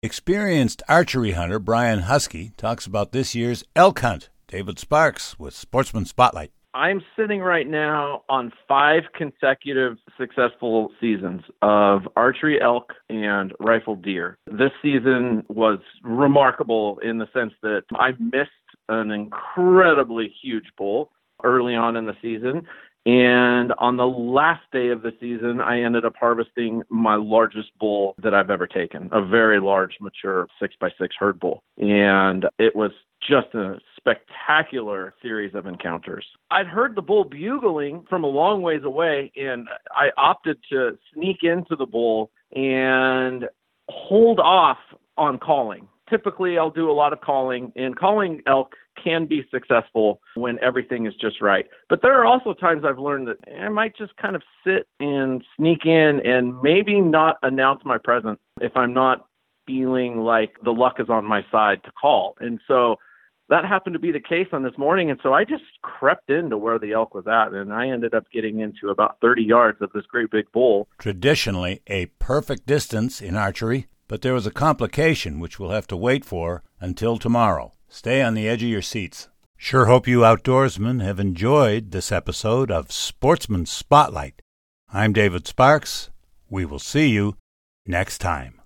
Experienced archery hunter Brian Husky talks about this year's elk hunt. David Sparks with Sportsman Spotlight. I'm sitting right now on 5 consecutive successful seasons of archery elk and rifled deer. This season was remarkable in the sense that I missed an incredibly huge bull early on in the season. And on the last day of the season, I ended up harvesting my largest bull that I've ever taken, a very large, mature 6x6 herd bull. And it was just a spectacular series of encounters. I'd heard the bull bugling from a long ways away, and I opted to sneak into the bull and hold off on calling. Typically, I'll do a lot of calling, and calling elk can be successful when everything is just right. But there are also times I've learned that I might just kind of sit and sneak in and maybe not announce my presence if I'm not feeling like the luck is on my side to call. And so that happened to be the case on this morning. And so I just crept into where the elk was at, and I ended up getting into about 30 yards of this great big bull. Traditionally a perfect distance in archery, but there was a complication which we'll have to wait for until tomorrow. Stay on the edge of your seats. Sure hope you outdoorsmen have enjoyed this episode of Sportsman Spotlight. I'm David Sparks. We will see you next time.